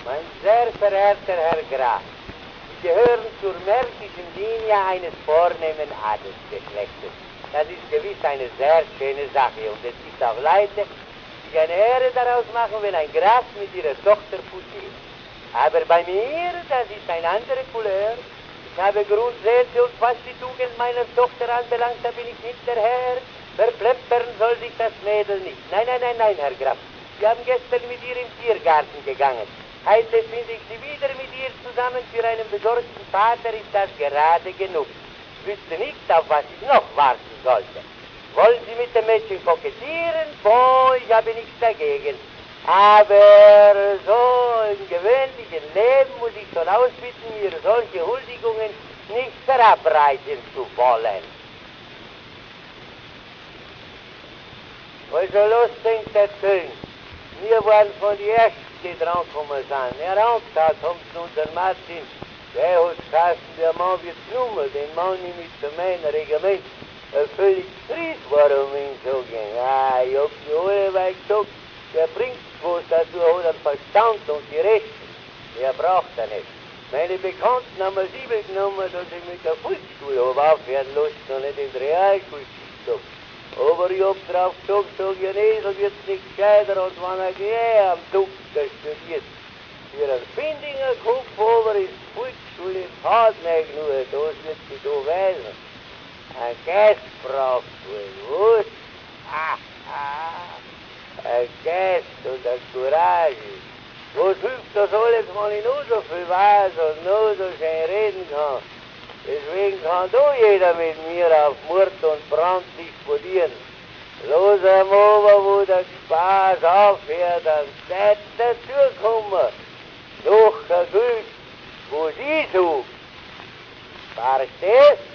Mein sehr verehrter Herr Graf, Sie gehören zur märkischen Linie eines vornehmen Adelsgeschlechtes. Das ist gewiss eine sehr schöne Sache und es gibt auch Leute, die sich eine Ehre daraus machen, wenn ein Graf mit ihrer Tochter pussiert. Aber bei mir, das ist ein anderer Couleur. Ich habe Grundsätze und was die Tugend meiner Tochter anbelangt, da bin ich hinterher. Verplempern soll sich das Mädel nicht. Nein, nein, nein, nein, Herr Graf. Sie haben gestern mit ihr im Tiergarten gegangen. Heute finde ich Sie wieder mit ihr zusammen. Für einen besorgten Vater ist das gerade genug. Ich wüsste nicht, auf was ich noch warten sollte. Wollen Sie mit dem Mädchen kokettieren? Boah, ich habe nichts dagegen. Aber so im gewöhnlichen Leben muss ich schon ausbitten, mir solche Huldigungen nicht verabreichen zu wollen. Also los, denkt der König. Wir waren von die Ersten, die drankommen sind. Er hat unser Martin, der hat geheißen, der Mann wird Nummer, den Mann mit dem meinen Regiment. Völlig fried, warum ihn so gehen. Ja, ich hab die alle weit gesagt, der bringt was dazu, hat einen Verstand und die Rechte. Der braucht er nicht. Meine Bekannten haben es übel genommen, dass ich mit der Volksschule habe aufhören lassen und nicht in die Realschule geschickt habe. Aber ich hab drauf gesagt, sag ich, ein Esel wird nicht gescheiter, als wenn er gleich am Doktor studiert. Für einen Findinger Kopf aber ist die Volksschule hartnäckig nur, das wird sich da weisen. Ein Geist braucht wohl, was? Ein Geist und eine Courage. Was hilft das alles, wenn ich nur so viel weiß und nur so schön reden kann? Deswegen kann da jeder mit mir auf Mord und Brand disputieren. Los am Ober, wo der Spaß aufhört, dann Zeit dazukommen. Noch ein Glück, wo sie sucht. Verstehst?